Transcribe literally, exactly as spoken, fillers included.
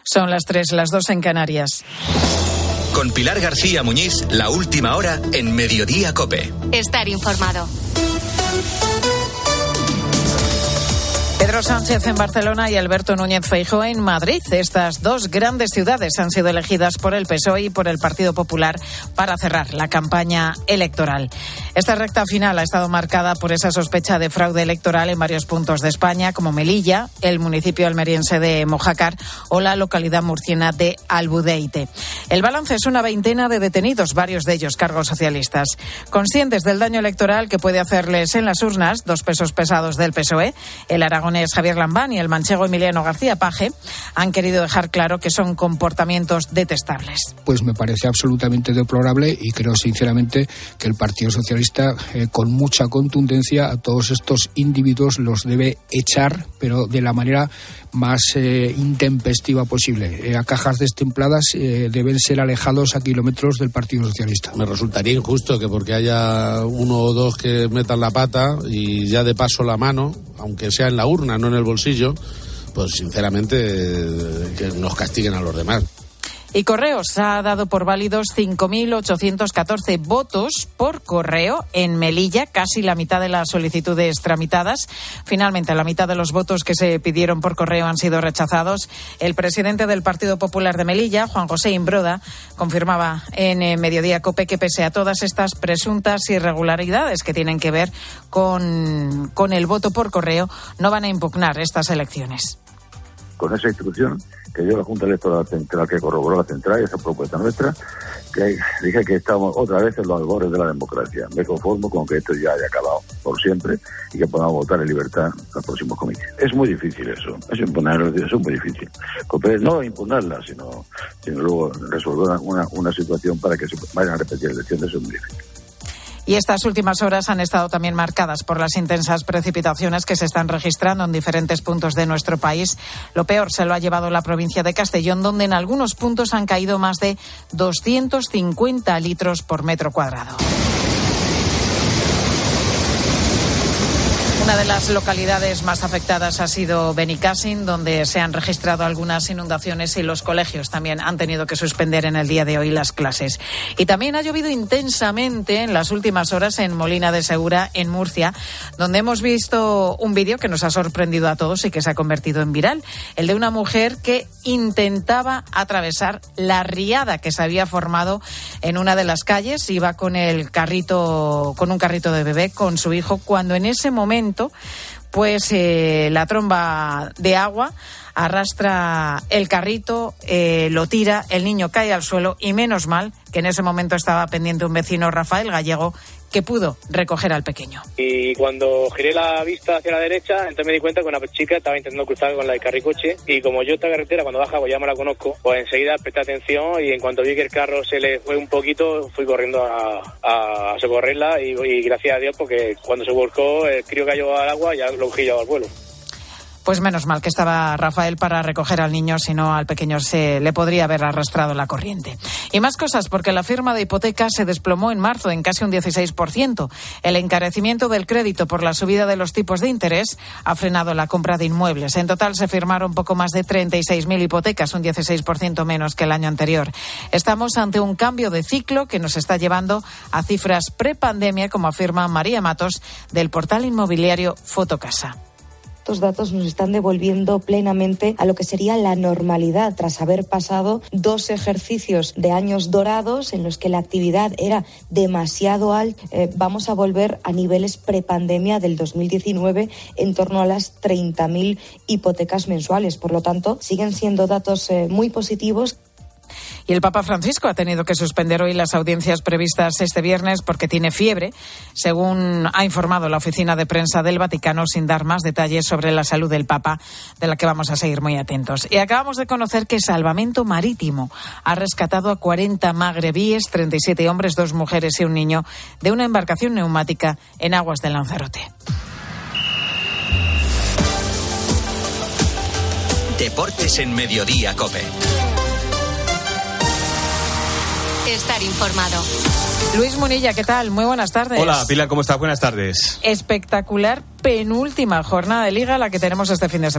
Son las tres, las dos en Canarias. Con Pilar García Muñiz, la última hora en Mediodía COPE. Estar informado. Pedro Sánchez en Barcelona y Alberto Núñez Feijóo en Madrid. Estas dos grandes ciudades han sido elegidas por el P S O E y por el Partido Popular para cerrar la campaña electoral. Esta recta final ha estado marcada por esa sospecha de fraude electoral en varios puntos de España, como Melilla, el municipio almeriense de Mojácar o la localidad murciana de Albudeite. El balance es una veintena de detenidos, varios de ellos cargos socialistas. Conscientes del daño electoral que puede hacerles en las urnas, dos pesos pesados del P S O E, el aragonés Javier Lambán y el manchego Emiliano García Paje, han querido dejar claro que son comportamientos detestables. Pues me parece absolutamente deplorable y creo sinceramente que el Partido Socialista, eh, con mucha contundencia, a todos estos individuos los debe echar, pero de la manera más eh, intempestiva posible. Eh, a cajas destempladas eh, deben ser alejados a kilómetros del Partido Socialista. Me resultaría injusto que porque haya uno o dos que metan la pata y ya de paso la mano, aunque sea en la urna, no en el bolsillo, pues sinceramente eh, que nos castiguen a los demás. Y Correos ha dado por válidos cinco mil ochocientos catorce votos por correo en Melilla, casi la mitad de las solicitudes tramitadas. Finalmente, la mitad de los votos que se pidieron por correo han sido rechazados. El presidente del Partido Popular de Melilla, Juan José Imbroda, confirmaba en Mediodía COPE que pese a todas estas presuntas irregularidades que tienen que ver con, con el voto por correo, no van a impugnar estas elecciones. Con esa instrucción que dio la Junta Electoral Central, que corroboró la central y esa propuesta nuestra, que dije que estamos otra vez en los albores de la democracia. Me conformo con que esto ya haya acabado por siempre y que podamos votar en libertad los próximos comicios. Es muy difícil eso, eso imponerlo, eso es muy difícil. No impugnarla, sino, sino luego resolver una, una situación para que se vayan a repetir elecciones, eso es muy difícil. Y estas últimas horas han estado también marcadas por las intensas precipitaciones que se están registrando en diferentes puntos de nuestro país. Lo peor se lo ha llevado la provincia de Castellón, donde en algunos puntos han caído más de doscientos cincuenta litros por metro cuadrado. Una de las localidades más afectadas ha sido Benicàssim, donde se han registrado algunas inundaciones y los colegios también han tenido que suspender en el día de hoy las clases. Y también ha llovido intensamente en las últimas horas en Molina de Segura, en Murcia, donde hemos visto un vídeo que nos ha sorprendido a todos y que se ha convertido en viral. El de una mujer que intentaba atravesar la riada que se había formado en una de las calles. Iba con el carrito, con un carrito de bebé, con su hijo, cuando en ese momento pues eh, la tromba de agua arrastra el carrito, eh, lo tira, el niño cae al suelo y menos mal que en ese momento estaba pendiente un vecino, Rafael Gallego, que pudo recoger al pequeño. Y cuando giré la vista hacia la derecha, entonces me di cuenta que una chica estaba intentando cruzar con la de carricoche y como yo esta carretera cuando baja pues ya me la conozco, pues enseguida presté atención y en cuanto vi que el carro se le fue un poquito, fui corriendo a, a socorrerla y, y gracias a Dios porque cuando se volcó el crío cayó al agua y ya lo cogí yo al vuelo. Pues menos mal que estaba Rafael para recoger al niño, si no al pequeño se le podría haber arrastrado la corriente. Y más cosas, porque la firma de hipotecas se desplomó en marzo en casi un dieciséis por ciento. El encarecimiento del crédito por la subida de los tipos de interés ha frenado la compra de inmuebles. En total se firmaron poco más de treinta y seis mil hipotecas, un dieciséis por ciento menos que el año anterior. Estamos ante un cambio de ciclo que nos está llevando a cifras prepandemia, como afirma María Matos, del portal inmobiliario Fotocasa. Estos datos nos están devolviendo plenamente a lo que sería la normalidad tras haber pasado dos ejercicios de años dorados en los que la actividad era demasiado alta. Eh, vamos a volver a niveles prepandemia del dos mil diecinueve en torno a las treinta mil hipotecas mensuales. Por lo tanto, siguen siendo datos eh, muy positivos. Y el Papa Francisco ha tenido que suspender hoy las audiencias previstas este viernes porque tiene fiebre, según ha informado la oficina de prensa del Vaticano, sin dar más detalles sobre la salud del Papa, de la que vamos a seguir muy atentos. Y acabamos de conocer que Salvamento Marítimo ha rescatado a cuarenta magrebíes, treinta y siete hombres, dos mujeres y un niño, de una embarcación neumática en aguas de Lanzarote. Deportes en Mediodía COPE. Estar informado. Luis Munilla, ¿qué tal? Muy buenas tardes. Hola, Pilar, ¿cómo estás? Buenas tardes. Espectacular penúltima jornada de Liga la que tenemos este fin de semana.